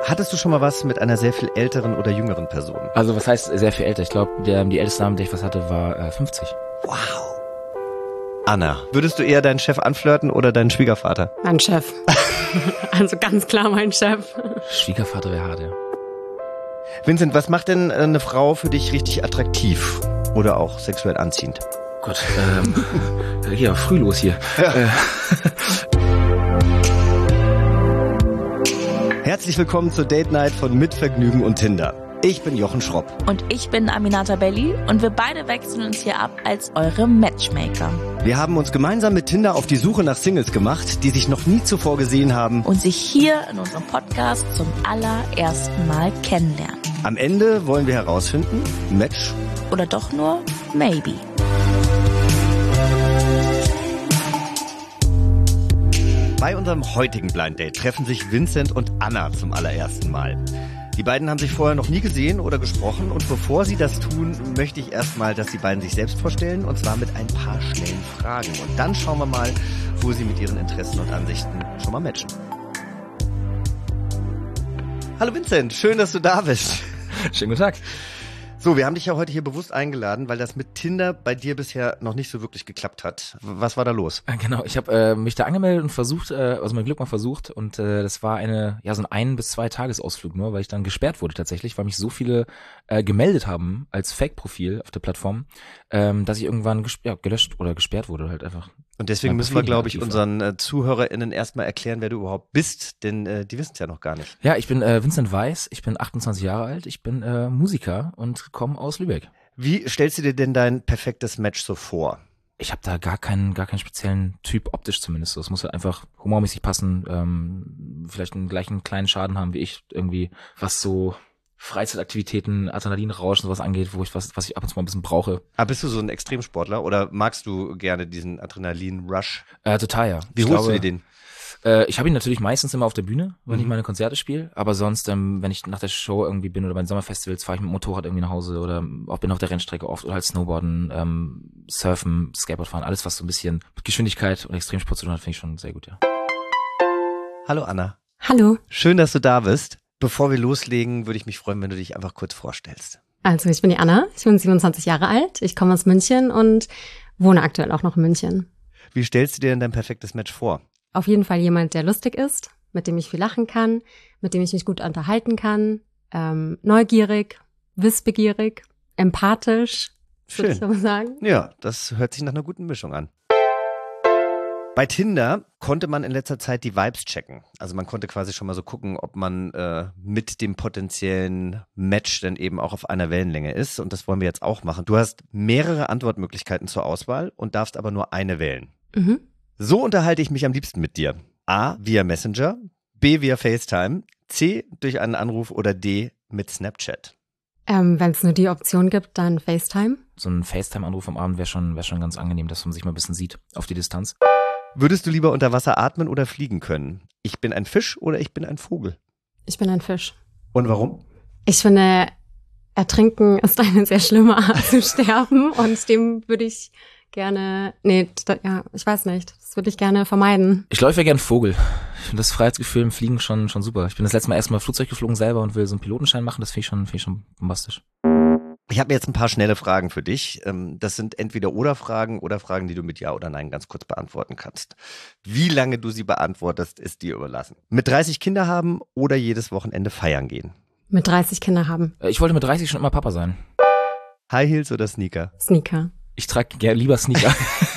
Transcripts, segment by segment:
Hattest du schon mal was mit einer sehr viel älteren oder jüngeren Person? Also was heißt sehr viel älter? Ich glaube, die älteste Dame, die ich was hatte, war 50. Wow. Anna, würdest du eher deinen Chef anflirten oder deinen Schwiegervater? Mein Chef. Also ganz klar mein Chef. Schwiegervater wäre hart, ja. Vincent, was macht denn eine Frau für dich richtig attraktiv oder auch sexuell anziehend? Gott, hier, früh los hier. Ja. Herzlich willkommen zur Date Night von Mitvergnügen und Tinder. Ich bin Jochen Schropp. Und ich bin Aminata Belli und wir beide wechseln uns hier ab als eure Matchmaker. Wir haben uns gemeinsam mit Tinder auf die Suche nach Singles gemacht, die sich noch nie zuvor gesehen haben Und sich hier in unserem Podcast zum allerersten Mal kennenlernen. Am Ende wollen wir herausfinden, Match Oder doch nur maybe. Bei unserem heutigen Blind Date treffen sich Vincent und Anna zum allerersten Mal. Die beiden haben sich vorher noch nie gesehen oder gesprochen und bevor sie das tun, möchte ich erstmal, dass die beiden sich selbst vorstellen und zwar mit ein paar schnellen Fragen. Und dann schauen wir mal, wo sie mit ihren Interessen und Ansichten schon mal matchen. Hallo Vincent, schön, dass du da bist. Schönen guten Tag. So, wir haben dich ja heute hier bewusst eingeladen, weil das mit Tinder bei dir bisher noch nicht so wirklich geklappt hat. Was war da los? Genau, ich habe mich da angemeldet und versucht, also mein Glück mal versucht und das war so ein 1- bis 2 Tagesausflug nur, weil ich dann gesperrt wurde tatsächlich, weil mich so viele gemeldet haben als Fake-Profil auf der Plattform, dass ich irgendwann gelöscht oder gesperrt wurde halt einfach. Und deswegen müssen wir, glaube ich, unseren ZuhörerInnen erstmal erklären, wer du überhaupt bist, denn die wissen es ja noch gar nicht. Ja, ich bin Vincent Weiss, ich bin 28 Jahre alt, ich bin Musiker und komme aus Lübeck. Wie stellst du dir denn dein perfektes Match so vor? Ich habe da gar keinen speziellen Typ, optisch zumindest. Es muss halt einfach humormäßig passen, vielleicht einen gleichen kleinen Schaden haben wie ich, irgendwie, was so Freizeitaktivitäten, Adrenalinrauschen, sowas angeht, was ich ab und zu mal ein bisschen brauche. Aber bist du so ein Extremsportler oder magst du gerne diesen Adrenalin-Rush? Total, ja. Wie holst du dir den? Ich habe ihn natürlich meistens immer auf der Bühne, wenn ich meine Konzerte spiele, aber sonst, wenn ich nach der Show irgendwie bin oder bei den Sommerfestivals, fahre ich mit dem Motorrad irgendwie nach Hause oder auch bin auf der Rennstrecke oft oder halt Snowboarden, Surfen, Skateboard fahren, alles was so ein bisschen mit Geschwindigkeit und Extremsport zu tun hat, finde ich schon sehr gut, ja. Hallo Anna. Hallo. Schön, dass du da bist. Bevor wir loslegen, würde ich mich freuen, wenn du dich einfach kurz vorstellst. Also ich bin die Anna, ich bin 27 Jahre alt, ich komme aus München und wohne aktuell auch noch in München. Wie stellst du dir denn dein perfektes Match vor? Auf jeden Fall jemand, der lustig ist, mit dem ich viel lachen kann, mit dem ich mich gut unterhalten kann, neugierig, wissbegierig, empathisch, würde ich so sagen. Ja, das hört sich nach einer guten Mischung an. Bei Tinder konnte man in letzter Zeit die Vibes checken. Also man konnte quasi schon mal so gucken, ob man mit dem potenziellen Match dann eben auch auf einer Wellenlänge ist. Und das wollen wir jetzt auch machen. Du hast mehrere Antwortmöglichkeiten zur Auswahl und darfst aber nur eine wählen. Mhm. So unterhalte ich mich am liebsten mit dir. A, via Messenger, B, via FaceTime, C, durch einen Anruf oder D, mit Snapchat. Wenn es nur die Option gibt, dann FaceTime. So ein FaceTime-Anruf am Abend wäre schon ganz angenehm, dass man sich mal ein bisschen sieht auf die Distanz. Würdest du lieber unter Wasser atmen oder fliegen können? Ich bin ein Fisch oder ich bin ein Vogel? Ich bin ein Fisch. Und warum? Ich finde, Ertrinken ist eine sehr schlimme Art zu sterben und dem würde ich gerne, ich weiß nicht, das würde ich gerne vermeiden. Ich läufe ja gern Vogel. Ich finde das Freiheitsgefühl im Fliegen schon super. Ich bin das letzte Mal erstmal Flugzeug geflogen selber und will so einen Pilotenschein machen, das finde ich schon bombastisch. Ich habe jetzt ein paar schnelle Fragen für dich. Das sind entweder oder Fragen, die du mit Ja oder Nein ganz kurz beantworten kannst. Wie lange du sie beantwortest, ist dir überlassen. Mit 30 Kinder haben oder jedes Wochenende feiern gehen? Mit 30 Kinder haben. Ich wollte mit 30 schon immer Papa sein. High Heels oder Sneaker? Sneaker. Ich trage gerne lieber Sneaker.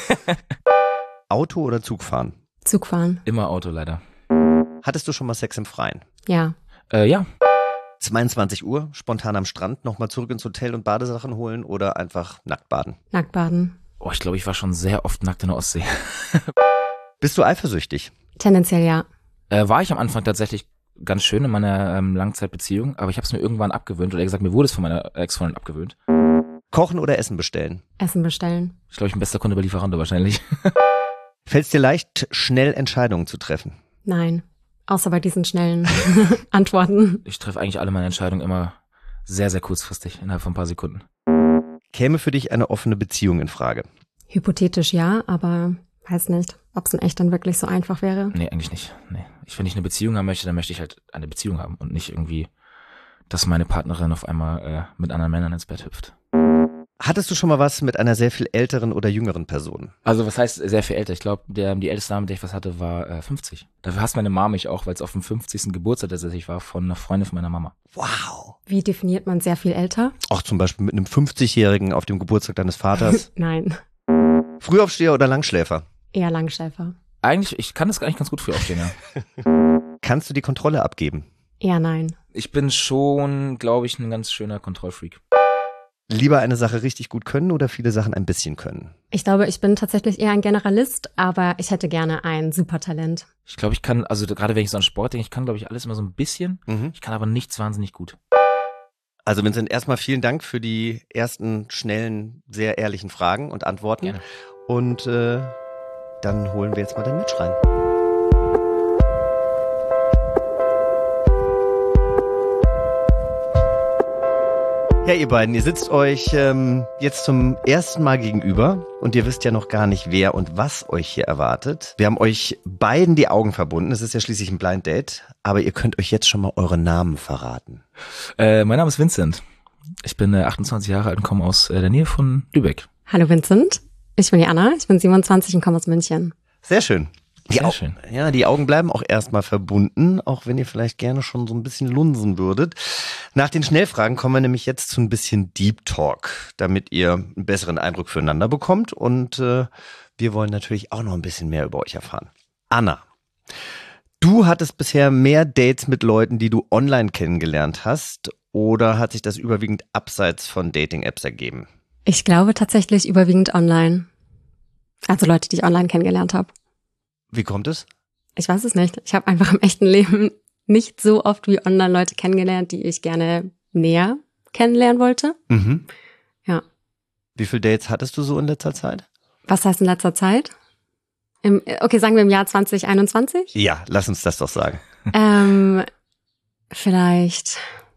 Auto oder Zug fahren? Zug fahren. Immer Auto leider. Hattest du schon mal Sex im Freien? Ja. Ja. 22 Uhr, spontan am Strand, nochmal zurück ins Hotel und Badesachen holen oder einfach nackt baden? Nackt baden. Oh, ich glaube, ich war schon sehr oft nackt in der Ostsee. Bist du eifersüchtig? Tendenziell ja. War ich am Anfang tatsächlich ganz schön in meiner Langzeitbeziehung, aber ich habe es mir irgendwann abgewöhnt, oder eher gesagt, mir wurde es von meiner Ex-Freundin abgewöhnt. Kochen oder Essen bestellen? Essen bestellen. Ich glaube, ich bin bester Kunde bei Lieferando wahrscheinlich. Fällt es dir leicht, schnell Entscheidungen zu treffen? Nein. Außer bei diesen schnellen Antworten. Ich treffe eigentlich alle meine Entscheidungen immer sehr, sehr kurzfristig, innerhalb von ein paar Sekunden. Käme für dich eine offene Beziehung in Frage? Hypothetisch ja, aber weiß nicht, ob es in echt dann wirklich so einfach wäre. Nee, eigentlich nicht. Nee. Wenn ich eine Beziehung haben möchte, dann möchte ich halt eine Beziehung haben und nicht irgendwie, dass meine Partnerin auf einmal mit anderen Männern ins Bett hüpft. Hattest du schon mal was mit einer sehr viel älteren oder jüngeren Person? Also was heißt sehr viel älter? Ich glaube, die älteste Dame, mit der ich was hatte, war 50. Dafür hasst meine Mama mich auch, weil es auf dem 50. Geburtstag tatsächlich war von einer Freundin von meiner Mama. Wow. Wie definiert man sehr viel älter? Auch zum Beispiel mit einem 50-Jährigen auf dem Geburtstag deines Vaters. Nein. Frühaufsteher oder Langschläfer? Eher Langschläfer. Eigentlich, ich kann das gar nicht ganz gut für aufstehen, ja. Kannst du die Kontrolle abgeben? Eher nein. Ich bin schon, glaube ich, ein ganz schöner Kontrollfreak. Lieber eine Sache richtig gut können oder viele Sachen ein bisschen können? Ich glaube, ich bin tatsächlich eher ein Generalist, aber ich hätte gerne ein Supertalent. Ich glaube, ich kann, also gerade wenn ich so an Sport denke, ich kann, glaube ich, alles immer so ein bisschen. Ich kann aber nichts wahnsinnig gut. Also Vincent, erstmal vielen Dank für die ersten schnellen, sehr ehrlichen Fragen und Antworten. Gerne. Und dann holen wir jetzt mal den Match rein. Ja, ihr beiden, ihr sitzt euch jetzt zum ersten Mal gegenüber und ihr wisst ja noch gar nicht, wer und was euch hier erwartet. Wir haben euch beiden die Augen verbunden. Es ist ja schließlich ein Blind Date, aber ihr könnt euch jetzt schon mal eure Namen verraten. Mein Name ist Vincent. Ich bin 28 Jahre alt und komme aus der Nähe von Lübeck. Hallo Vincent, ich bin die Anna, ich bin 27 und komme aus München. Sehr schön. Sehr schön. Ja, die Augen bleiben auch erstmal verbunden, auch wenn ihr vielleicht gerne schon so ein bisschen lunsen würdet. Nach den Schnellfragen kommen wir nämlich jetzt zu ein bisschen Deep Talk, damit ihr einen besseren Eindruck füreinander bekommt. Und wir wollen natürlich auch noch ein bisschen mehr über euch erfahren. Anna, du hattest bisher mehr Dates mit Leuten, die du online kennengelernt hast, oder hat sich das überwiegend abseits von Dating-Apps ergeben? Ich glaube tatsächlich überwiegend online. Also Leute, die ich online kennengelernt habe. Wie kommt es? Ich weiß es nicht. Ich habe einfach im echten Leben nicht so oft wie online Leute kennengelernt, die ich gerne näher kennenlernen wollte. Mhm. Ja. Wie viele Dates hattest du so in letzter Zeit? Was heißt in letzter Zeit? Okay, sagen wir im Jahr 2021? Ja, lass uns das doch sagen. Vielleicht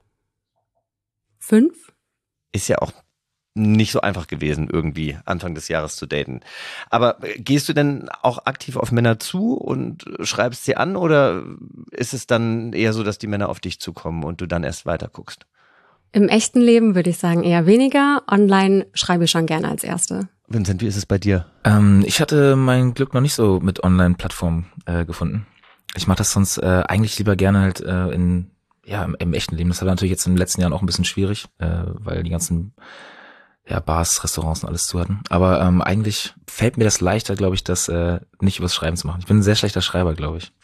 5? Ist ja auch nicht so einfach gewesen, irgendwie Anfang des Jahres zu daten. Aber gehst du denn auch aktiv auf Männer zu und schreibst sie an, oder ist es dann eher so, dass die Männer auf dich zukommen und du dann erst weiter guckst? Im echten Leben würde ich sagen eher weniger. Online schreibe ich schon gerne als Erste. Vincent, wie ist es bei dir? Ich hatte mein Glück noch nicht so mit Online-Plattformen gefunden. Ich mache das sonst eigentlich lieber gerne halt im echten Leben. Das war natürlich jetzt in den letzten Jahren auch ein bisschen schwierig, weil die ganzen Bars, Restaurants und alles zu hatten. Aber eigentlich fällt mir das leichter, glaube ich, das nicht übers Schreiben zu machen. Ich bin ein sehr schlechter Schreiber, glaube ich.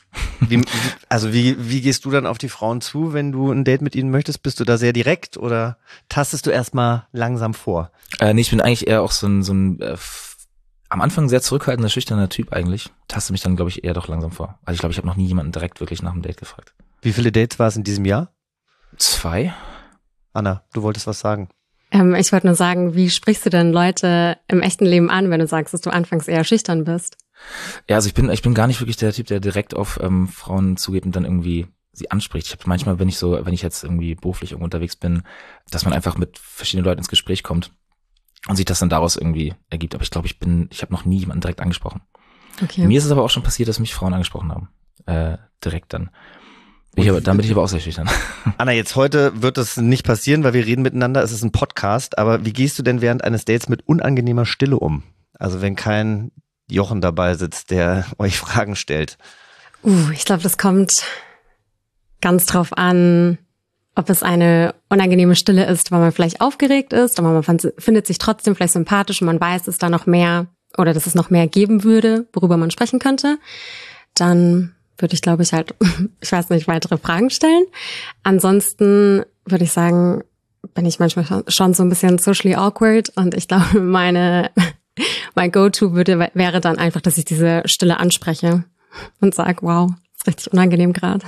Wie gehst du dann auf die Frauen zu, wenn du ein Date mit ihnen möchtest? Bist du da sehr direkt oder tastest du erstmal langsam vor? Nee, ich bin eigentlich eher auch so ein am Anfang sehr zurückhaltender, schüchterner Typ eigentlich. Taste mich dann, glaube ich, eher doch langsam vor. Also ich glaube, ich habe noch nie jemanden direkt wirklich nach einem Date gefragt. Wie viele Dates war es in diesem Jahr? 2. Anna, du wolltest was sagen. Ich wollte nur sagen, wie sprichst du denn Leute im echten Leben an, wenn du sagst, dass du anfangs eher schüchtern bist? Ja, also ich bin gar nicht wirklich der Typ, der direkt auf Frauen zugeht und dann irgendwie sie anspricht. Ich habe manchmal, wenn ich jetzt irgendwie beruflich irgendwo unterwegs bin, dass man einfach mit verschiedenen Leuten ins Gespräch kommt und sich das dann daraus irgendwie ergibt. Aber ich glaube, ich habe noch nie jemanden direkt angesprochen. Okay. Mir ist es aber auch schon passiert, dass mich Frauen angesprochen haben. Direkt dann. Dann bin ich aber auch sehr schüchtern. Anna, jetzt heute wird das nicht passieren, weil wir reden miteinander. Es ist ein Podcast. Aber wie gehst du denn während eines Dates mit unangenehmer Stille um? Also wenn kein Jochen dabei sitzt, der euch Fragen stellt. Ich glaube, das kommt ganz drauf an, ob es eine unangenehme Stille ist, weil man vielleicht aufgeregt ist, aber man findet sich trotzdem vielleicht sympathisch und man weiß, dass da noch mehr oder dass es noch mehr geben würde, worüber man sprechen könnte. Dann würde ich, glaube ich, ich weiß nicht, weitere Fragen stellen. Ansonsten würde ich sagen, bin ich manchmal schon so ein bisschen socially awkward und ich glaube, mein Go-To wäre dann einfach, dass ich diese Stille anspreche und sage, wow, ist richtig unangenehm gerade.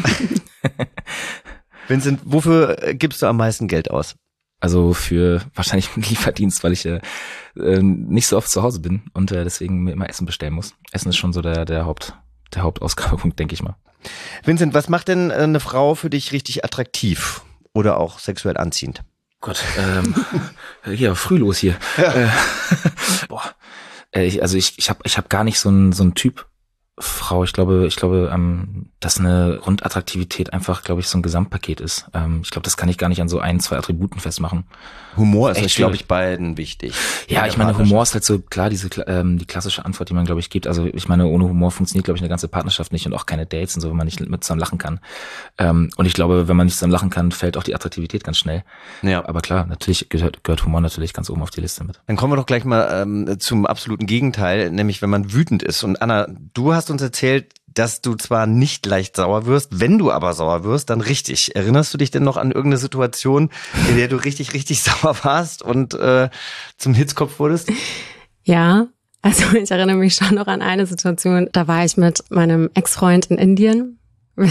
Vincent, wofür gibst du am meisten Geld aus? Also für wahrscheinlich einen Lieferdienst, weil ich nicht so oft zu Hause bin und deswegen mir immer Essen bestellen muss. Essen ist schon so der Hauptausgabepunkt, denke ich mal. Vincent, was macht denn eine Frau für dich richtig attraktiv oder auch sexuell anziehend? Gott, früh los hier. Ich hab gar nicht so ein Typ Frau. Ich glaube, dass eine Grundattraktivität einfach, glaube ich, so ein Gesamtpaket ist. Ich glaube, das kann ich gar nicht an so 1, 2 Attributen festmachen. Humor ist, glaube ich, beiden wichtig. Ja, ich meine, Humor ist halt so klar, die klassische Antwort, die man, glaube ich, gibt. Also ich meine, ohne Humor funktioniert, glaube ich, eine ganze Partnerschaft nicht und auch keine Dates und so, wenn man nicht mit zusammen lachen kann. Und ich glaube, wenn man nicht zusammen lachen kann, fällt auch die Attraktivität ganz schnell. Ja. Aber klar, natürlich gehört Humor natürlich ganz oben auf die Liste mit. Dann kommen wir doch gleich mal zum absoluten Gegenteil, nämlich wenn man wütend ist. Und Anna, du hast uns erzählt, dass du zwar nicht leicht sauer wirst, wenn du aber sauer wirst, dann richtig. Erinnerst du dich denn noch an irgendeine Situation, in der du richtig, richtig sauer warst und zum Hitzkopf wurdest? Ja, also ich erinnere mich schon noch an eine Situation, da war ich mit meinem Ex-Freund in Indien.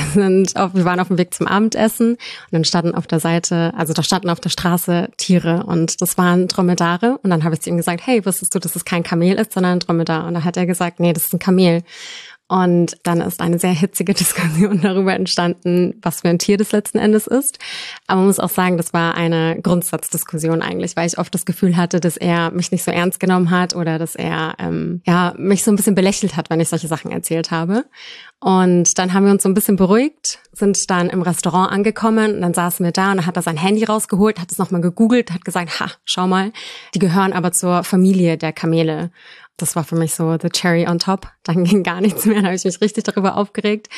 Wir waren auf dem Weg zum Abendessen und dann standen auf der Seite, also da standen auf der Straße Tiere und das waren Dromedare und dann habe ich zu ihm gesagt, hey, wusstest du, dass es kein Kamel ist, sondern ein Dromedar? Und da hat er gesagt, nee, das ist ein Kamel. Und dann ist eine sehr hitzige Diskussion darüber entstanden, was für ein Tier das letzten Endes ist. Aber man muss auch sagen, das war eine Grundsatzdiskussion eigentlich, weil ich oft das Gefühl hatte, dass er mich nicht so ernst genommen hat oder dass er mich so ein bisschen belächelt hat, wenn ich solche Sachen erzählt habe. Und dann haben wir uns so ein bisschen beruhigt, sind dann im Restaurant angekommen und dann saßen wir da und dann hat er sein Handy rausgeholt, hat es nochmal gegoogelt, hat gesagt, schau mal, die gehören aber zur Familie der Kamele. Das war für mich so the cherry on top. Dann ging gar nichts mehr, dann habe ich mich richtig darüber aufgeregt.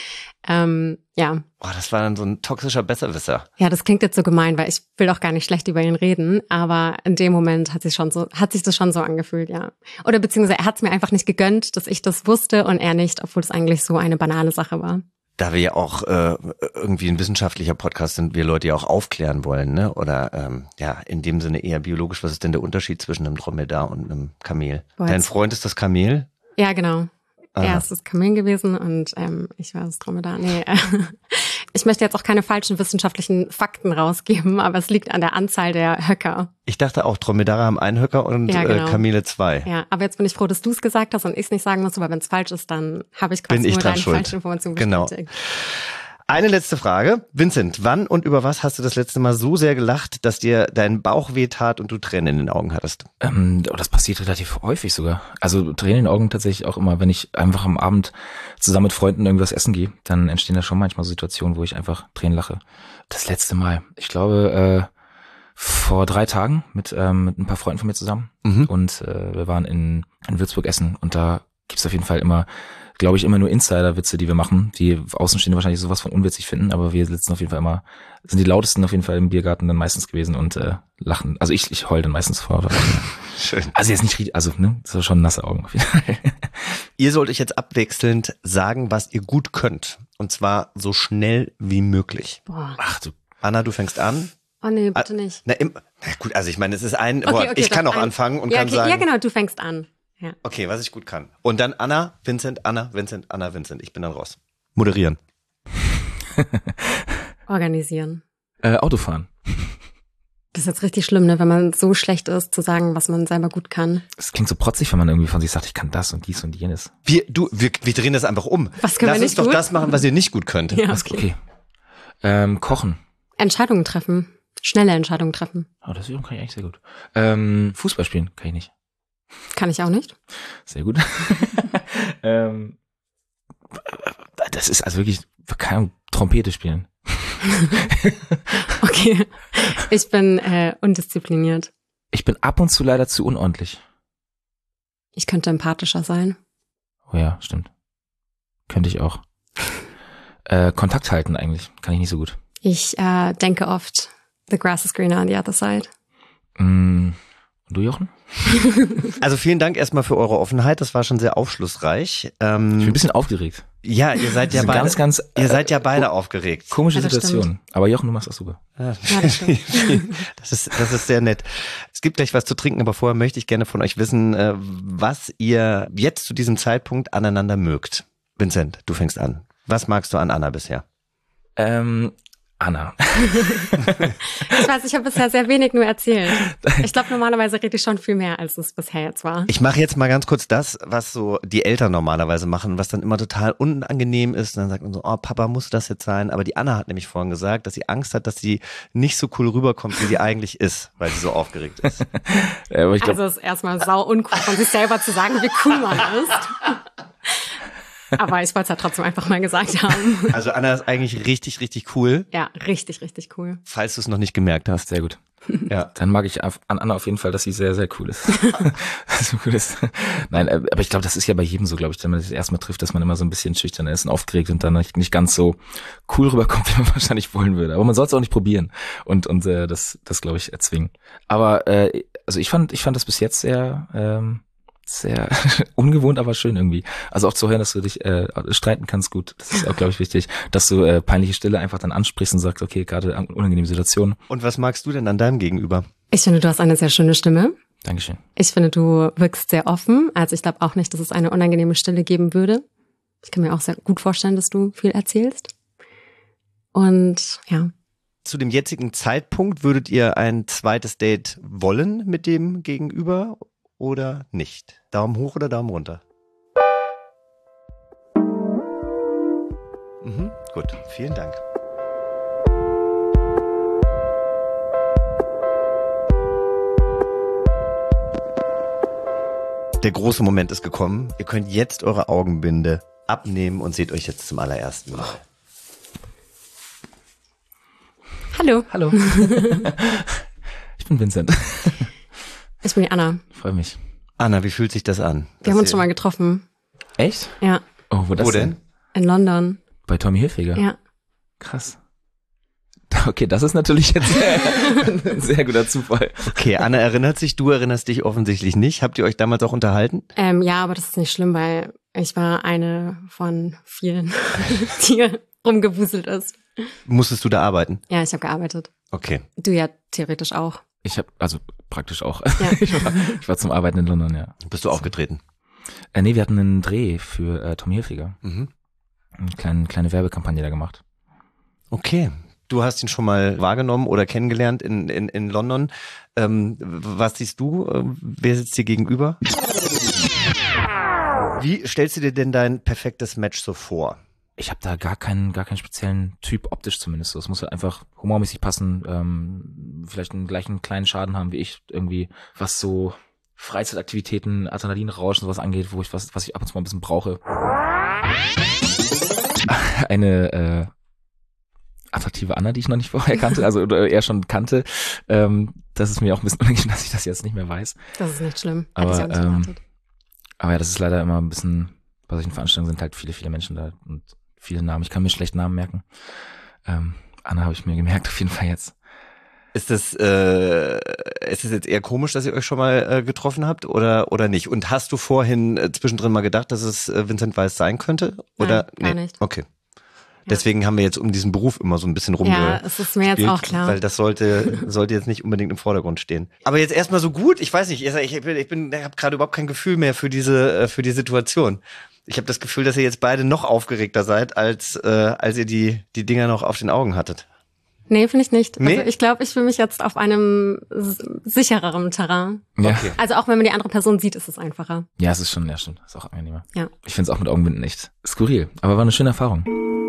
Ja. Oh, das war dann so ein toxischer Besserwisser. Ja, das klingt jetzt so gemein, weil ich will auch gar nicht schlecht über ihn reden, aber in dem Moment hat sich das schon so angefühlt, ja. Oder beziehungsweise er hat es mir einfach nicht gegönnt, dass ich das wusste und er nicht, obwohl es eigentlich so eine banale Sache war. Da wir ja auch irgendwie ein wissenschaftlicher Podcast sind, wir Leute ja auch aufklären wollen, ne? Oder in dem Sinne eher biologisch, was ist denn der Unterschied zwischen einem Dromedar und einem Kamel? Dein Freund ist das Kamel? Ja, genau. Er ist das Kamel gewesen und ich war das Dromedar. Nee, ich möchte jetzt auch keine falschen wissenschaftlichen Fakten rausgeben, aber es liegt an der Anzahl der Höcker. Ich dachte auch, Dromedare haben einen Höcker und genau. Kamele 2. Ja, aber jetzt bin ich froh, dass du es gesagt hast und ich es nicht sagen muss, weil wenn es falsch ist, dann habe ich quasi nur deine falsche Information bestätigt. Genau. Eine letzte Frage. Vincent, wann und über was hast du das letzte Mal so sehr gelacht, dass dir dein Bauch wehtat und du Tränen in den Augen hattest? Das passiert relativ häufig sogar. Also Tränen in den Augen tatsächlich auch immer, wenn ich einfach am Abend zusammen mit Freunden irgendwas essen gehe, dann entstehen da schon manchmal Situationen, wo ich einfach Tränen lache. Das letzte Mal, ich glaube, vor 3 Tagen mit ein paar Freunden von mir zusammen. Und wir waren in Würzburg essen und da gibt's auf jeden Fall immer, glaube ich, immer nur Insider-Witze, die wir machen, die Außenstehende wahrscheinlich sowas von unwitzig finden, aber wir sitzen auf jeden Fall immer, sind die lautesten auf jeden Fall im Biergarten dann meistens gewesen und lachen. Also ich heul dann meistens vor. Schön. Also jetzt nicht, das ist schon nasse Augen auf jeden Fall. Ihr sollt euch jetzt abwechselnd sagen, was ihr gut könnt. Und zwar so schnell wie möglich. Boah. Ach du. Anna, du fängst an. Oh nee, bitte nicht. Na gut, also ich meine, es ist okay, ich kann auch anfangen und kann sagen. Ja, genau, du fängst an. Ja. Okay, was ich gut kann. Und dann Anna, Vincent, Anna, Vincent, Anna, Vincent. Ich bin dann raus. Moderieren. Organisieren. Autofahren. Das ist jetzt richtig schlimm, ne, wenn man so schlecht ist, zu sagen, was man selber gut kann. Es klingt so protzig, wenn man irgendwie von sich sagt, ich kann das und dies und jenes. Wir drehen das einfach um. Was können wir nicht Lass uns gut? doch das machen, was ihr nicht gut könnt. Ja, okay. Kochen. Entscheidungen treffen. Schnelle Entscheidungen treffen. Oh, das kann ich eigentlich sehr gut. Fußball spielen kann ich nicht. Kann ich auch nicht. Sehr gut. Das ist also wirklich, keine Trompete spielen. Okay. Ich bin undiszipliniert. Ich bin ab und zu leider zu unordentlich. Ich könnte empathischer sein. Oh ja, stimmt. Könnte ich auch. Kontakt halten eigentlich. Kann ich nicht so gut. Ich denke oft, the grass is greener on the other side. Und du, Jochen? Also vielen Dank erstmal für eure Offenheit. Das war schon sehr aufschlusslich. Ich bin ein bisschen aufgeregt. Ja, ihr seid ja beide, ihr seid ja beide aufgeregt. Komische Ja, Situation. stimmt. Aber Jochen, du machst das super. Ja, das stimmt. das ist sehr nett. Es gibt gleich was zu trinken, aber vorher möchte ich gerne von euch wissen, was ihr jetzt zu diesem Zeitpunkt aneinander mögt. Vincent, du fängst an. Was magst du an Anna bisher? Anna. Ich weiß, ich habe bisher sehr wenig nur erzählt. Ich glaube, normalerweise rede ich schon viel mehr, als es bisher jetzt war. Ich mache jetzt mal ganz kurz das, was so die Eltern normalerweise machen, was dann immer total unangenehm ist. Und dann sagt man so, oh, Papa, muss das jetzt sein? Aber die Anna hat nämlich vorhin gesagt, dass sie Angst hat, dass sie nicht so cool rüberkommt, wie sie eigentlich ist, weil sie so aufgeregt ist. Aber ich glaub, Also es ist erstmal sau uncool von sich selber zu sagen, wie cool man ist. Aber ich wollte es ja trotzdem einfach mal gesagt haben. Also Anna ist eigentlich richtig, richtig cool, Ja, richtig, richtig cool. falls du es noch nicht gemerkt hast. sehr gut. Ja. Dann mag ich an Anna auf jeden Fall, dass sie sehr, sehr cool ist. So cool ist. Nein, aber ich glaube, das ist ja bei jedem so, glaube ich, wenn man das erstmal trifft, dass man immer so ein bisschen schüchtern ist und aufgeregt und dann nicht ganz so cool rüberkommt, wie man wahrscheinlich wollen würde. Aber man soll es auch nicht probieren und das glaube ich, erzwingen. Aber also ich fand das bis jetzt sehr ungewohnt, aber schön irgendwie. Also auch zu hören, dass du dich streiten kannst, gut. Das ist auch, glaube ich, wichtig, dass du peinliche Stille einfach dann ansprichst und sagst, okay, gerade unangenehme Situation. Und was magst du denn an deinem Gegenüber? Ich finde, du hast eine sehr schöne Stimme. Dankeschön. Ich finde, du wirkst sehr offen. Also ich glaube auch nicht, dass es eine unangenehme Stille geben würde. Ich kann mir auch sehr gut vorstellen, dass du viel erzählst. Und ja. Zu dem jetzigen Zeitpunkt würdet ihr ein zweites Date wollen mit dem Gegenüber oder nicht? Daumen hoch oder Daumen runter? Gut, vielen Dank. Der große Moment ist gekommen. Ihr könnt jetzt eure Augenbinde abnehmen und seht euch jetzt zum allerersten Mal. Hallo. Hallo. Ich bin Vincent. Ich bin die Anna. Freue mich. Anna, wie fühlt sich das an? Wir haben uns schon mal getroffen. Echt? Ja. Oh, wo denn? In London. Bei Tommy Hilfiger? Ja. Krass. Okay, das ist natürlich jetzt ein sehr guter Zufall. Okay, Anna erinnert sich, du erinnerst dich offensichtlich nicht. Habt ihr euch damals auch unterhalten? Ja, aber das ist nicht schlimm, weil ich war eine von vielen, die rumgewuselt ist. Musstest du da arbeiten? Ja, ich habe gearbeitet. Okay. Du ja theoretisch auch. Ich habe also praktisch auch. Ja. Ich war zum Arbeiten in London, ja. Bist du aufgetreten? Nee, wir hatten einen Dreh für Tommy Hilfiger. Mhm. Eine kleine Werbekampagne da gemacht. Okay. Du hast ihn schon mal wahrgenommen oder kennengelernt in London. Was siehst du? Wer sitzt dir gegenüber? Wie stellst du dir denn dein perfektes Match so vor? Ich habe da gar keinen speziellen Typ, optisch zumindest. Es muss halt einfach humormäßig passen, vielleicht einen gleichen kleinen Schaden haben wie ich, irgendwie, was so Freizeitaktivitäten, Adrenalinrauschen, sowas angeht, was ich ab und zu mal ein bisschen brauche. Eine attraktive Anna, die ich noch nicht vorher kannte, also oder eher schon kannte. Das ist mir auch ein bisschen unangenehm, dass ich das jetzt nicht mehr weiß. Das ist nicht schlimm. Aber, Hätte ich auch nicht erwartet. Aber ja, das ist leider immer ein bisschen, bei solchen Veranstaltungen sind halt viele Menschen da und viele Namen. Ich kann mir schlecht Namen merken. Anna habe ich mir gemerkt, auf jeden Fall jetzt. Ist es jetzt eher komisch, dass ihr euch schon mal getroffen habt oder nicht? Und hast du vorhin zwischendrin mal gedacht, dass es Vincent Weiss sein könnte? Oder? Nein, gar nicht. Okay. Deswegen haben wir jetzt um diesen Beruf immer so ein bisschen rumgespielt. Ja, es ist mir jetzt auch klar. Weil das sollte jetzt nicht unbedingt im Vordergrund stehen. Aber jetzt erstmal so gut, ich weiß nicht, ich habe gerade überhaupt kein Gefühl mehr für die Situation. Ich habe das Gefühl, dass ihr jetzt beide noch aufgeregter seid, als ihr die Dinger noch auf den Augen hattet. Nee, finde ich nicht. Nee? Also ich glaube, ich fühle mich jetzt auf einem sichereren Terrain. Ja. Okay. Also auch wenn man die andere Person sieht, ist es einfacher. Ja, es ist schon, ja stimmt, ist auch angenehmer. Ja. Ich finde es auch mit Augenbinden echt skurril, aber war eine schöne Erfahrung.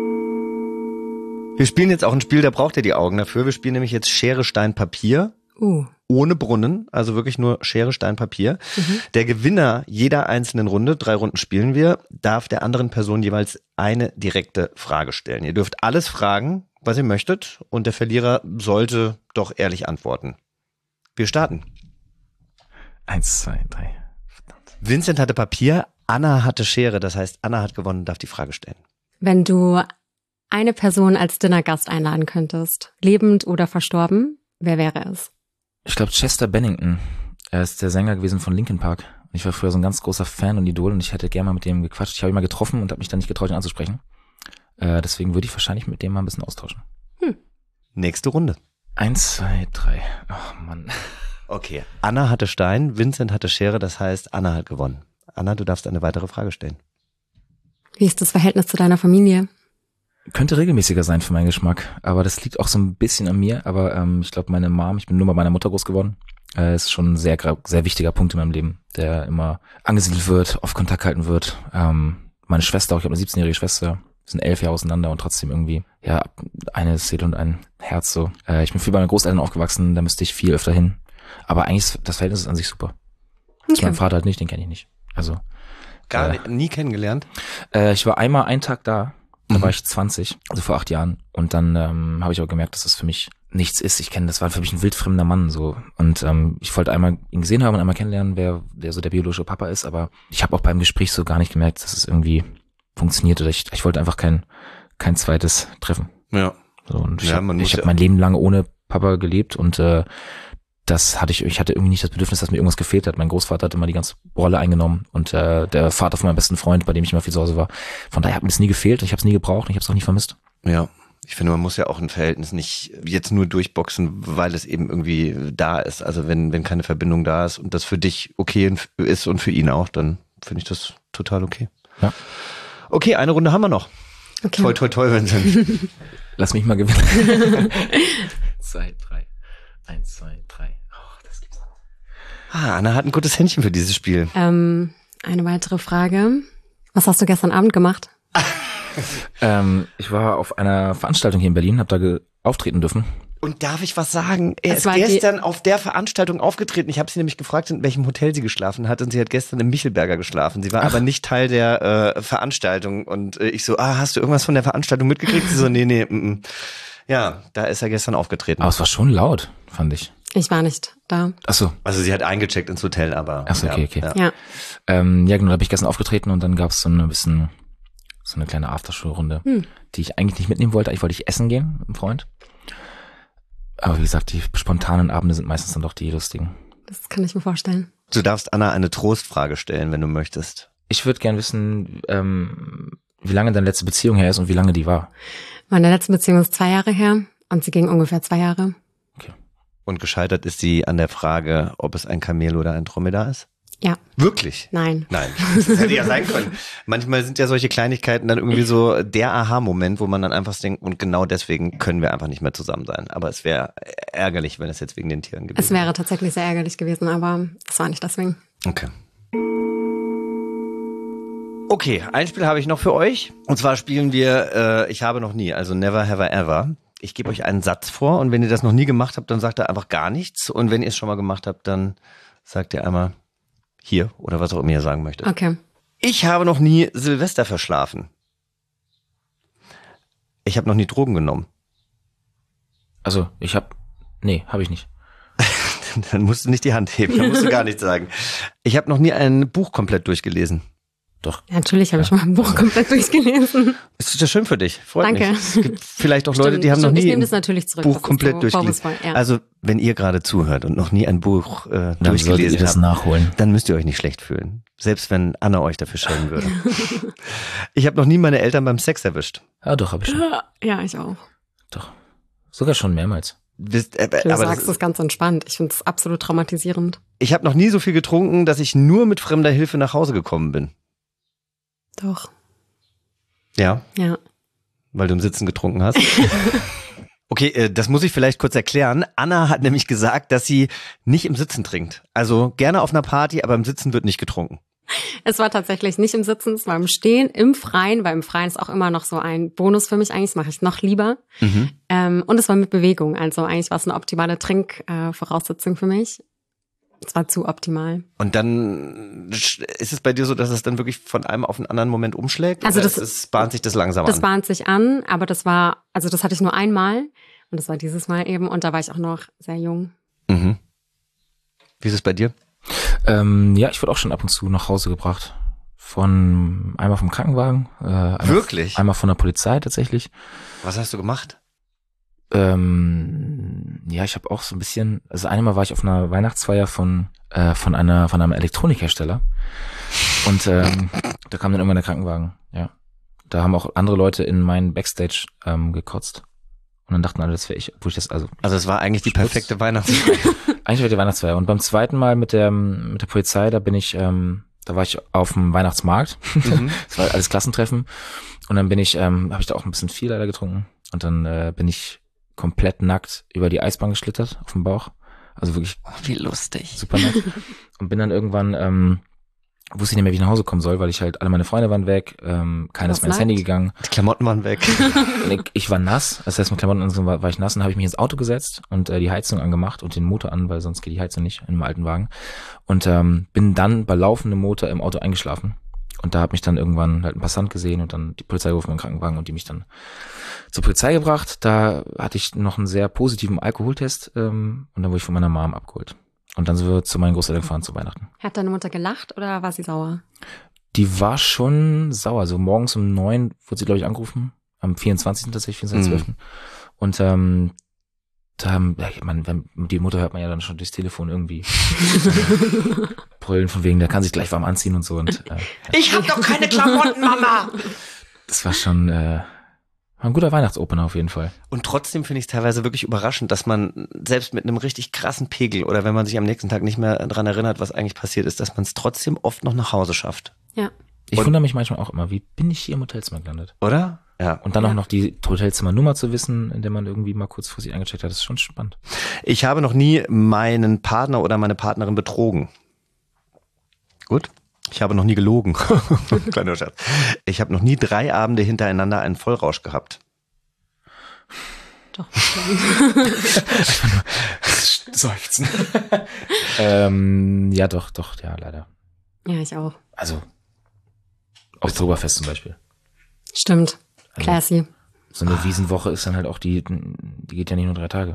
Wir spielen jetzt auch ein Spiel, da braucht ihr die Augen dafür. Wir spielen nämlich jetzt Schere, Stein, Papier. Ohne Brunnen, also wirklich nur Schere, Stein, Papier. Der Gewinner jeder einzelnen Runde, 3 Runden spielen wir, darf der anderen Person jeweils eine direkte Frage stellen. Ihr dürft alles fragen, was ihr möchtet, und der Verlierer sollte doch ehrlich antworten. Wir starten. 1, 2, 3. Verdammt. Vincent hatte Papier, Anna hatte Schere, das heißt, Anna hat gewonnen und darf die Frage stellen. Wenn du eine Person als Dinnergast einladen könntest, lebend oder verstorben, wer wäre es? Ich glaube Chester Bennington. Er ist der Sänger gewesen von Linkin Park. Ich war früher so ein ganz großer Fan und Idol und ich hätte gerne mal mit dem gequatscht. Ich habe ihn mal getroffen und habe mich dann nicht getraut, ihn anzusprechen. Deswegen würde ich wahrscheinlich mit dem mal ein bisschen austauschen. Nächste Runde. 1, 2, 3. Oh Mann. Okay, Anna hatte Stein, Vincent hatte Schere, das heißt, Anna hat gewonnen. Anna, du darfst eine weitere Frage stellen. Wie ist das Verhältnis zu deiner Familie? Könnte regelmäßiger sein für meinen Geschmack, aber das liegt auch so ein bisschen an mir. Aber ich glaube, meine Mom, ich bin nur bei meiner Mutter groß geworden, ist schon ein sehr wichtiger Punkt in meinem Leben, der immer angesiedelt wird, auf Kontakt gehalten wird. Meine Schwester, auch ich habe eine 17-jährige Schwester, wir sind 11 Jahre auseinander und trotzdem irgendwie, ja, eine Seele und ein Herz so. Ich bin viel bei meinen Großeltern aufgewachsen, da müsste ich viel öfter hin. Aber eigentlich ist das Verhältnis an sich super. Zu meinem Vater halt nicht, den kenne ich nicht. Also nie kennengelernt? Ich war einmal einen Tag da war ich 20, also vor 8 Jahren. Und dann habe ich auch gemerkt, dass das für mich nichts ist. Das war für mich ein wildfremder Mann so. Und ich wollte einmal ihn gesehen haben und einmal kennenlernen, wer so der biologische Papa ist. Aber ich habe auch beim Gespräch so gar nicht gemerkt, dass es irgendwie funktioniert. Oder ich wollte einfach kein zweites Treffen. Ja. So, und ich habe mein Leben lang ohne Papa gelebt und ich hatte irgendwie nicht das Bedürfnis, dass mir irgendwas gefehlt hat. Mein Großvater hat immer die ganze Rolle eingenommen und der Vater von meinem besten Freund, bei dem ich immer viel zu Hause war. Von daher hat mir das nie gefehlt, ich habe es nie gebraucht und ich habe es auch nie vermisst. Ja, ich finde, man muss ja auch ein Verhältnis nicht jetzt nur durchboxen, weil es eben irgendwie da ist. Also wenn keine Verbindung da ist und das für dich okay ist und für ihn auch, dann finde ich das total okay. Ja. Okay, eine Runde haben wir noch. Okay. Toi, toi, toi, Vincent. Lass mich mal gewinnen. 2, 3. 1, 2, 3. Oh, das gibt's nicht. Anna hat ein gutes Händchen für dieses Spiel. Eine weitere Frage. Was hast du gestern Abend gemacht? Ich war auf einer Veranstaltung hier in Berlin, habe da auftreten dürfen. Und darf ich was sagen? Er ist gestern auf der Veranstaltung aufgetreten. Ich habe sie nämlich gefragt, in welchem Hotel sie geschlafen hat. Und sie hat gestern im Michelberger geschlafen. Sie war aber nicht Teil der Veranstaltung. Und ich so, hast du irgendwas von der Veranstaltung mitgekriegt? Sie so, nee. Ja, da ist er gestern aufgetreten. Aber es war schon laut, fand ich. Ich war nicht da. Ach so. Also sie hat eingecheckt ins Hotel, aber... Ach so, okay. Ja. Ja, genau, da habe ich gestern aufgetreten und dann gab es so eine kleine Aftershow-Runde, die ich eigentlich nicht mitnehmen wollte. Eigentlich wollte ich essen gehen mit einem Freund. Aber wie gesagt, die spontanen Abende sind meistens dann doch die lustigen. Das kann ich mir vorstellen. Du darfst Anna eine Trostfrage stellen, wenn du möchtest. Ich würde gern wissen, wie lange deine letzte Beziehung her ist und wie lange die war. Meine letzte Beziehung ist 2 Jahre her und sie ging ungefähr 2 Jahre. Okay. Und gescheitert ist sie an der Frage, ob es ein Kamel oder ein Dromedar ist? Ja. Wirklich? Nein. Das hätte ja sein können. Manchmal sind ja solche Kleinigkeiten dann irgendwie so der Aha-Moment, wo man dann einfach denkt, und genau deswegen können wir einfach nicht mehr zusammen sein. Aber es wäre ärgerlich, wenn es jetzt wegen den Tieren gewesen wäre. Es wäre tatsächlich sehr ärgerlich gewesen, aber es war nicht deswegen. Okay. Okay, ein Spiel habe ich noch für euch. Und zwar spielen wir Ich habe noch nie, also Never Have I Ever. Ich gebe euch einen Satz vor und wenn ihr das noch nie gemacht habt, dann sagt ihr einfach gar nichts. Und wenn ihr es schon mal gemacht habt, dann sagt ihr einmal hier oder was auch immer ihr sagen möchtet. Okay. Ich habe noch nie Silvester verschlafen. Ich habe noch nie Drogen genommen. Also, habe ich nicht. Dann musst du nicht die Hand heben, dann musst du gar nichts sagen. Ich habe noch nie ein Buch komplett durchgelesen. Doch. Ja, natürlich habe ich mal ein Buch komplett durchgelesen. Ist das schön für dich? Freut Danke. mich. Es gibt vielleicht auch Leute, die haben noch Ich nie nehme ein das natürlich zurück. Buch Das ist komplett so durchgelesen. vorwurfsvoll, ja. Also, wenn ihr gerade zuhört und noch nie ein Buch Dann solltet ihr durchgelesen das habt, nachholen. dann müsst ihr euch nicht schlecht fühlen. Selbst wenn Anna euch dafür schämen würde. Ich habe noch nie meine Eltern beim Sex erwischt. Ja, doch, habe ich schon. Ja, ich auch. Doch. Sogar schon mehrmals. Du sagst es ganz entspannt. Ich finde es absolut traumatisierend. Ich habe noch nie so viel getrunken, dass ich nur mit fremder Hilfe nach Hause gekommen bin. Doch. Ja, Ja. weil du im Sitzen getrunken hast. Okay, das muss ich vielleicht kurz erklären. Anna hat nämlich gesagt, dass sie nicht im Sitzen trinkt. Also gerne auf einer Party, aber im Sitzen wird nicht getrunken. Es war tatsächlich nicht im Sitzen, es war im Stehen, im Freien, weil im Freien ist auch immer noch so ein Bonus für mich eigentlich, das mache ich noch lieber. Und es war mit Bewegung, also eigentlich war es eine optimale Trinkvoraussetzung für mich. Es war zu optimal. Und dann ist es bei dir so, dass es dann wirklich von einem auf den anderen Moment umschlägt? Also oder das bahnt sich das langsam an? Das bahnt sich an, aber das hatte ich nur einmal und das war dieses Mal eben und da war ich auch noch sehr jung. Mhm. Wie ist es bei dir? Ja, ich wurde auch schon ab und zu nach Hause gebracht. Einmal vom Krankenwagen. Wirklich? Einmal von der Polizei tatsächlich. Was hast du gemacht? Ja, ich habe auch so ein bisschen, also einmal war ich auf einer Weihnachtsfeier von einem Elektronikhersteller und da kam dann irgendwann der Krankenwagen, ja. Da haben auch andere Leute in meinen Backstage gekotzt und dann dachten alle, das wäre ich, obwohl ich das, also es war eigentlich die perfekte Weihnachtsfeier. Eigentlich war die Weihnachtsfeier und beim zweiten Mal mit der Polizei, da bin ich Da war ich auf dem Weihnachtsmarkt. Das war alles Klassentreffen. Und dann habe ich da auch ein bisschen viel leider getrunken. Und dann bin ich komplett nackt über die Eisbahn geschlittert auf dem Bauch. Also wirklich. Wie lustig. Super nackt. Und bin dann irgendwann, wusste ich nicht mehr, wie ich nach Hause kommen soll, weil ich halt, alle meine Freunde waren weg, keiner ist mehr ins Handy gegangen. Die Klamotten waren weg. Ich war nass, das heißt mit Klamotten und so war ich nass und habe ich mich ins Auto gesetzt und die Heizung angemacht und den Motor an, weil sonst geht die Heizung nicht in einem alten Wagen. Und bin dann bei laufendem Motor im Auto eingeschlafen. Und da hat mich dann irgendwann halt ein Passant gesehen und dann die Polizei gerufen im Krankenwagen und die mich dann zur Polizei gebracht. Da hatte ich noch einen sehr positiven Alkoholtest und dann wurde ich von meiner Mom abgeholt. Und dann sind wir zu meinen Großeltern gefahren zu Weihnachten. Hat deine Mutter gelacht oder war sie sauer? Die war schon sauer. So morgens um 9 wurde sie, glaube ich, angerufen. Am 24. tatsächlich, 24.12. Und die Mutter hört man ja dann schon durchs Telefon irgendwie brüllen von wegen, der kann sich gleich warm anziehen und so. Und Ich hab doch keine Klamotten, Mama! Das war schon ein guter Weihnachtsopener auf jeden Fall. Und trotzdem finde ich es teilweise wirklich überraschend, dass man selbst mit einem richtig krassen Pegel oder wenn man sich am nächsten Tag nicht mehr dran erinnert, was eigentlich passiert ist, dass man es trotzdem oft noch nach Hause schafft. Ja. Ich wundere mich manchmal auch immer, wie bin ich hier im Hotelzimmer gelandet? Oder? Ja. Und dann auch noch die Hotelzimmernummer zu wissen, in der man irgendwie mal kurzfristig eingecheckt hat, das ist schon spannend. Ich habe noch nie meinen Partner oder meine Partnerin betrogen. Gut. Ich habe noch nie gelogen. Kleiner Scherz. Ich habe noch nie 3 Abende hintereinander einen Vollrausch gehabt. Doch, bestimmt. Seufzen. Ja, doch, ja, leider. Ja, ich auch. Also, Oktoberfest zum Beispiel. Stimmt. Also, Classy. so eine Wiesenwoche ist dann halt auch die geht ja nicht nur 3 Tage.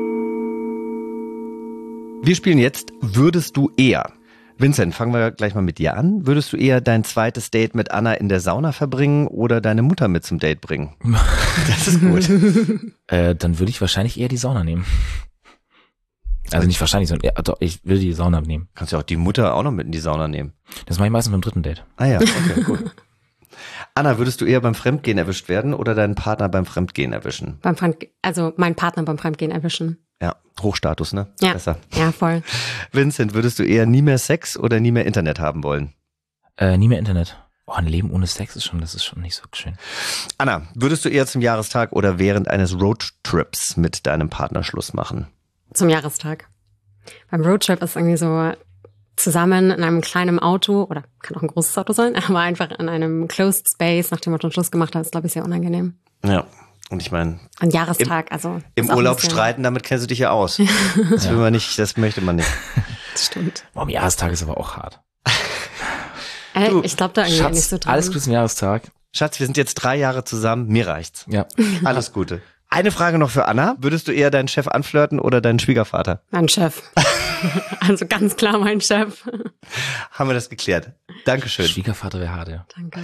Wir spielen jetzt Würdest du eher? Vincent, fangen wir gleich mal mit dir an. Würdest du eher dein zweites Date mit Anna in der Sauna verbringen oder deine Mutter mit zum Date bringen? Das ist gut. Dann würde ich wahrscheinlich eher die Sauna nehmen. Also nicht wahrscheinlich, sondern doch, ich will die Sauna nehmen. Kannst ja auch die Mutter auch noch mit in die Sauna nehmen. Das mache ich meistens beim 3. Date. Ah ja, okay, gut. Anna, würdest du eher beim Fremdgehen erwischt werden oder deinen Partner beim Fremdgehen erwischen? Also meinen Partner beim Fremdgehen erwischen. Ja, Hochstatus, ne? Ja. Besser. Ja, voll. Vincent, würdest du eher nie mehr Sex oder nie mehr Internet haben wollen? Nie mehr Internet. Oh, ein Leben ohne Sex das ist schon nicht so schön. Anna, würdest du eher zum Jahrestag oder während eines Roadtrips mit deinem Partner Schluss machen? Zum Jahrestag. Beim Roadtrip ist irgendwie so zusammen in einem kleinen Auto, oder kann auch ein großes Auto sein, aber einfach in einem Closed Space, nachdem man schon Schluss gemacht hat, ist, glaube ich, sehr unangenehm. Ja, und ich meine, Ein Jahrestag, also. im Urlaub streiten, damit kennst du dich ja aus. Das will man nicht, das möchte man nicht. Das stimmt. Boah, am Jahrestag ist aber auch hart. Ich glaube da irgendwie nicht so dran. Alles Gute zum Jahrestag. Schatz, wir sind jetzt 3 Jahre zusammen, mir reicht's. Ja. Alles Gute. Eine Frage noch für Anna. Würdest du eher deinen Chef anflirten oder deinen Schwiegervater? Mein Chef. Also ganz klar mein Chef. Haben wir das geklärt. Dankeschön. Schwiegervater wäre hart, ja. Danke.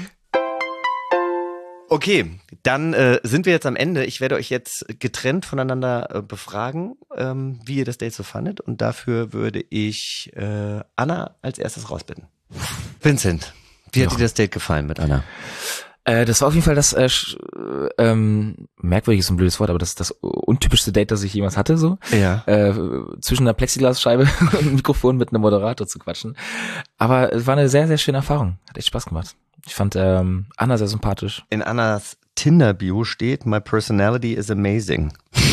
Okay, dann sind wir jetzt am Ende. Ich werde euch jetzt getrennt voneinander befragen, wie ihr das Date so fandet. Und dafür würde ich Anna als erstes rausbitten. Vincent, wie hat dir das Date gefallen mit Anna? Das war auf jeden Fall das merkwürdig ist ein blödes Wort, aber das ist das untypischste Date, das ich jemals hatte, so. Ja. Zwischen einer Plexiglasscheibe und einem Mikrofon mit einem Moderator zu quatschen. Aber es war eine sehr, sehr schöne Erfahrung. Hat echt Spaß gemacht. Ich fand Anna sehr sympathisch. In Annas Tinder-Bio steht, my personality is amazing.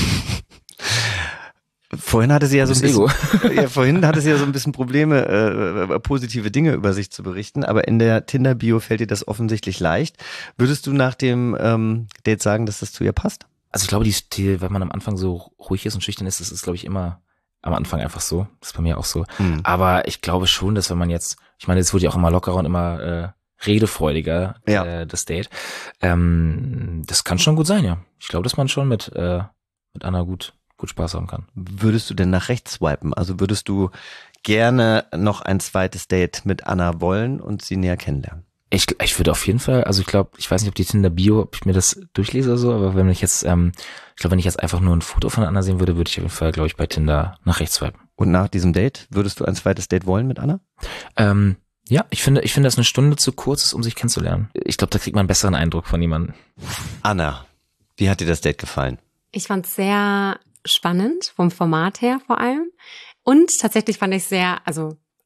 Vorhin hatte sie ja so ein bisschen, vorhin hatte sie ja so ein bisschen Probleme, positive Dinge über sich zu berichten, aber in der Tinder-Bio fällt dir das offensichtlich leicht. Würdest du nach dem Date sagen, dass das zu ihr passt? Also ich glaube, wenn man am Anfang so ruhig ist und schüchtern ist, das ist, glaube ich, immer am Anfang einfach so. Das ist bei mir auch so. Aber ich glaube schon, dass wenn man jetzt, ich meine, es wurde ja auch immer lockerer und immer redefreudiger, das Date. Das kann schon gut sein, ja. Ich glaube, dass man schon mit Anna gut Spaß haben kann. Würdest du denn nach rechts swipen? Also würdest du gerne noch ein zweites Date mit Anna wollen und sie näher kennenlernen? Ich würde auf jeden Fall, also ich glaube, ich weiß nicht, ob die Tinder-Bio, ob ich mir das durchlese oder so, aber wenn ich jetzt, wenn ich jetzt einfach nur ein Foto von Anna sehen würde, würde ich auf jeden Fall, glaube ich, bei Tinder nach rechts swipen. Und nach diesem Date, würdest du ein zweites Date wollen mit Anna? Ja, ich finde, dass eine Stunde zu kurz ist, um sich kennenzulernen. Ich glaube, da kriegt man einen besseren Eindruck von jemandem. Anna, wie hat dir das Date gefallen? Ich fand es sehr spannend, vom Format her vor allem. Und tatsächlich fand ich sehr, also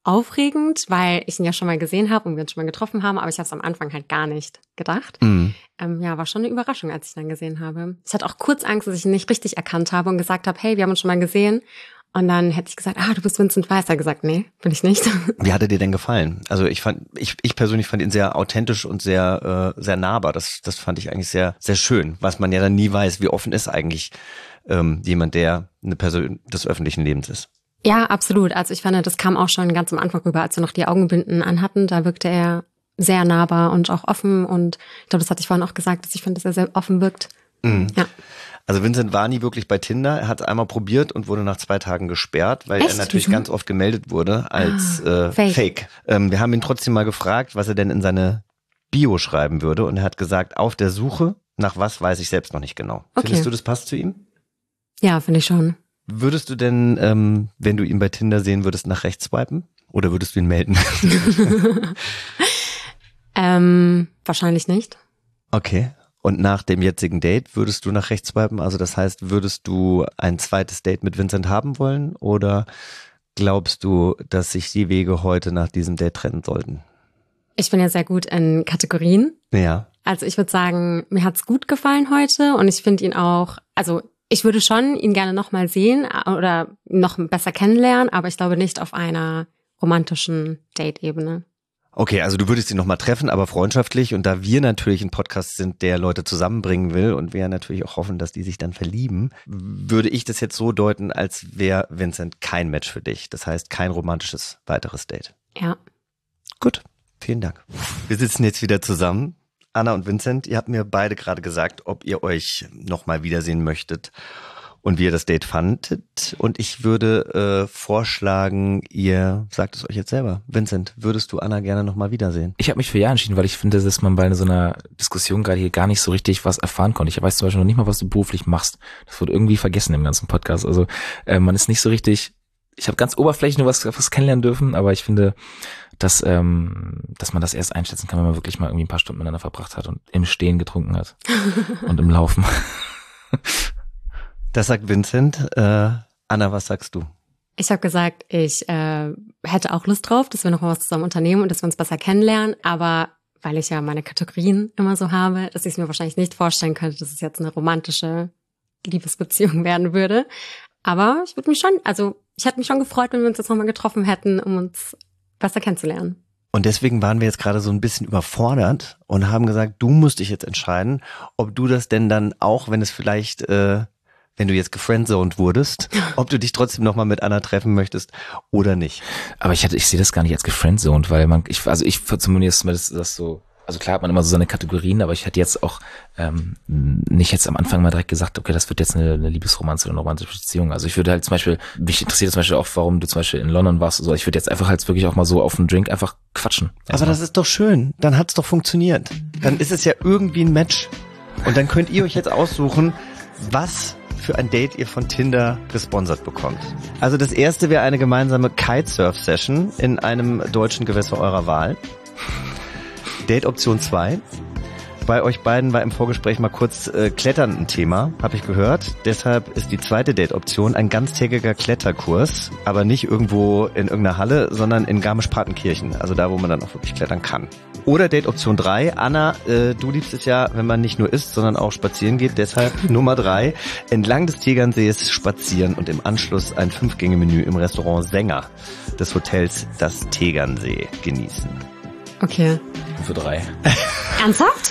aufregend, weil ich ihn ja schon mal gesehen habe und wir uns schon mal getroffen haben, aber ich habe es am Anfang halt gar nicht gedacht. Ja, war schon eine Überraschung, als ich ihn dann gesehen habe. Ich hatte auch kurz Angst, dass ich ihn nicht richtig erkannt habe und gesagt habe, hey, wir haben uns schon mal gesehen. Und dann hätte ich gesagt, du bist Vincent Weiss. Er hat gesagt, nee, bin ich nicht. Wie hat er dir denn gefallen? Also ich persönlich fand ihn sehr authentisch und sehr nahbar. Das fand ich eigentlich sehr, sehr schön, was man ja dann nie weiß, wie offen ist eigentlich jemand, der eine Person des öffentlichen Lebens ist. Ja, absolut. Also ich fand, das kam auch schon ganz am Anfang rüber, als wir noch die Augenbinden anhatten. Da wirkte er sehr nahbar und auch offen. Und ich glaube, das hatte ich vorhin auch gesagt, dass ich finde, dass er sehr offen wirkt. Ja. Also Vincent war nie wirklich bei Tinder. Er hat es einmal probiert und wurde nach 2 Tagen gesperrt, weil er natürlich ganz oft gemeldet wurde als Fake. Wir haben ihn trotzdem mal gefragt, was er denn in seine Bio schreiben würde. Und er hat gesagt, auf der Suche nach was weiß ich selbst noch nicht genau. Okay. Findest du, das passt zu ihm? Ja, finde ich schon. Würdest du denn, wenn du ihn bei Tinder sehen würdest, nach rechts swipen? Oder würdest du ihn melden? Wahrscheinlich nicht. Okay. Und nach dem jetzigen Date würdest du nach rechts swipen? Also das heißt, würdest du ein zweites Date mit Vincent haben wollen? Oder glaubst du, dass sich die Wege heute nach diesem Date trennen sollten? Ich bin ja sehr gut in Kategorien. Ja. Also ich würde sagen, mir hat's gut gefallen heute und ich finde ihn auch, also ich würde schon ihn gerne nochmal sehen oder noch besser kennenlernen, aber ich glaube nicht auf einer romantischen Date-Ebene. Okay, also du würdest ihn nochmal treffen, aber freundschaftlich. Und da wir natürlich ein Podcast sind, der Leute zusammenbringen will und wir natürlich auch hoffen, dass die sich dann verlieben, würde ich das jetzt so deuten, als wäre Vincent kein Match für dich. Das heißt, kein romantisches weiteres Date. Ja. Gut, vielen Dank. Wir sitzen jetzt wieder zusammen. Anna und Vincent, ihr habt mir beide gerade gesagt, ob ihr euch nochmal wiedersehen möchtet und wie ihr das Date fandet. Und ich würde vorschlagen, ihr sagt es euch jetzt selber. Vincent, würdest du Anna gerne nochmal wiedersehen? Ich habe mich für ja entschieden, weil ich finde, dass man bei so einer Diskussion gerade hier gar nicht so richtig was erfahren konnte. Ich weiß zum Beispiel noch nicht mal, was du beruflich machst. Das wird irgendwie vergessen im ganzen Podcast. Also man ist nicht so richtig, ich habe ganz oberflächlich nur was kennenlernen dürfen, aber ich finde, dass man das erst einschätzen kann, wenn man wirklich mal irgendwie ein paar Stunden miteinander verbracht hat und im Stehen getrunken hat und im Laufen. Das sagt Vincent. Anna, was sagst du? Ich habe gesagt, ich hätte auch Lust drauf, dass wir noch mal was zusammen unternehmen und dass wir uns besser kennenlernen, aber weil ich ja meine Kategorien immer so habe, dass ich es mir wahrscheinlich nicht vorstellen könnte, dass es jetzt eine romantische Liebesbeziehung werden würde. Aber ich hätte mich schon gefreut, wenn wir uns jetzt nochmal getroffen hätten, um uns besser kennenzulernen. Und deswegen waren wir jetzt gerade so ein bisschen überfordert und haben gesagt, du musst dich jetzt entscheiden, ob du das denn dann auch, wenn es vielleicht, wenn du jetzt gefriendzoned wurdest, ob du dich trotzdem nochmal mit Anna treffen möchtest oder nicht. Aber ich sehe das gar nicht als gefriendzoned, weil ich zumindest das so, also klar hat man immer so seine Kategorien, aber ich hätte jetzt auch nicht jetzt am Anfang mal direkt gesagt, okay, das wird jetzt eine Liebesromanze oder eine romantische Beziehung. Also ich würde halt zum Beispiel, mich interessiert zum Beispiel auch, warum du zum Beispiel in London warst. Also ich würde jetzt einfach halt wirklich auch mal so auf einen Drink einfach quatschen. Aber das ist doch schön. Dann hat's doch funktioniert. Dann ist es ja irgendwie ein Match. Und dann könnt ihr euch jetzt aussuchen, was für ein Date ihr von Tinder gesponsert bekommt. Also das erste wäre eine gemeinsame Kitesurf-Session in einem deutschen Gewässer eurer Wahl. Date Option 2. Bei euch beiden war im Vorgespräch mal kurz Klettern ein Thema, habe ich gehört. Deshalb ist die zweite Date-Option ein ganztägiger Kletterkurs, aber nicht irgendwo in irgendeiner Halle, sondern in Garmisch-Partenkirchen, also da, wo man dann auch wirklich klettern kann. Oder Date Option 3. Anna, du liebst es ja, wenn man nicht nur isst, sondern auch spazieren geht. Deshalb Nummer 3. Entlang des Tegernsees spazieren und im Anschluss ein 5-Gänge-Menü im Restaurant Sänger des Hotels Das Tegernsee genießen. Okay. Für 3. Ernsthaft?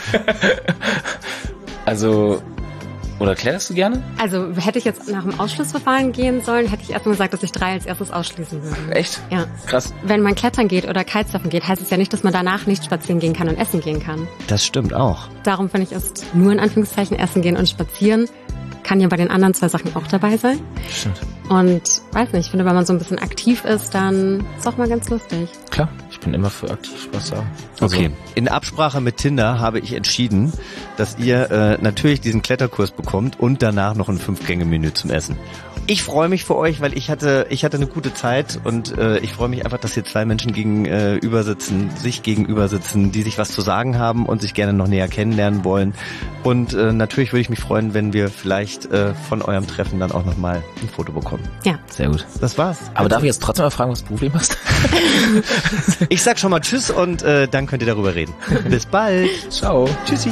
Also, oder kletterst du gerne? Also hätte ich jetzt nach dem Ausschlussverfahren gehen sollen, hätte ich erstmal gesagt, dass ich 3 als erstes ausschließen würde. Echt? Ja. Krass. Wenn man klettern geht oder Kitesurfen geht, heißt es ja nicht, dass man danach nicht spazieren gehen kann und essen gehen kann. Das stimmt auch. Darum finde ich, ist nur in Anführungszeichen essen gehen und spazieren kann ja bei den anderen 2 Sachen auch dabei sein. Stimmt. Und weiß nicht, ich finde, wenn man so ein bisschen aktiv ist, dann ist es auch mal ganz lustig. Klar, ich bin immer für aktiv was sagen. Okay, in Absprache mit Tinder habe ich entschieden, dass ihr natürlich diesen Kletterkurs bekommt und danach noch ein 5-Gänge-Menü zum Essen. Ich freue mich für euch, weil ich hatte eine gute Zeit und ich freue mich einfach, dass hier zwei Menschen sich gegenüber sitzen, die sich was zu sagen haben und sich gerne noch näher kennenlernen wollen. Und natürlich würde ich mich freuen, wenn wir vielleicht von eurem Treffen dann auch nochmal ein Foto bekommen. Ja. Sehr gut. Das war's. Aber darf ich jetzt trotzdem mal fragen, was du beruflich machst? Ich sag schon mal Tschüss und dann könnt ihr darüber reden. Bis bald. Ciao. Tschüssi.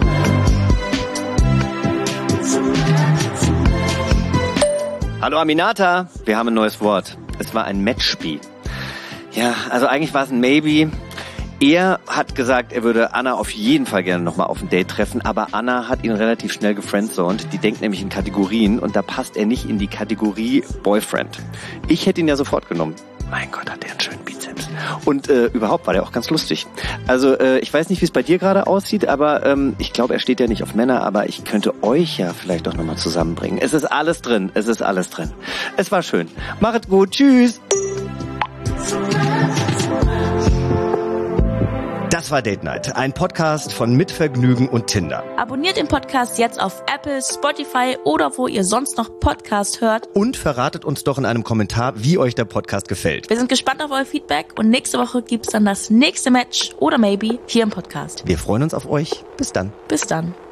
Hallo Aminata, wir haben ein neues Wort. Es war ein Matchspiel. Ja, also eigentlich war es ein Maybe. Er hat gesagt, er würde Anna auf jeden Fall gerne nochmal auf ein Date treffen, aber Anna hat ihn relativ schnell gefriendzoned. Die denkt nämlich in Kategorien und da passt er nicht in die Kategorie Boyfriend. Ich hätte ihn ja sofort genommen. Mein Gott, hat der einen schönen Bizeps. Und überhaupt war der auch ganz lustig. Also ich weiß nicht, wie es bei dir gerade aussieht, aber ich glaube, er steht ja nicht auf Männer, aber ich könnte euch ja vielleicht doch nochmal zusammenbringen. Es ist alles drin, es ist alles drin. Es war schön. Machet gut, tschüss. Das war Date Night, ein Podcast von Mitvergnügen und Tinder. Abonniert den Podcast jetzt auf Apple, Spotify oder wo ihr sonst noch Podcast hört. Und verratet uns doch in einem Kommentar, wie euch der Podcast gefällt. Wir sind gespannt auf euer Feedback und nächste Woche gibt's dann das nächste Match oder Maybe hier im Podcast. Wir freuen uns auf euch. Bis dann. Bis dann.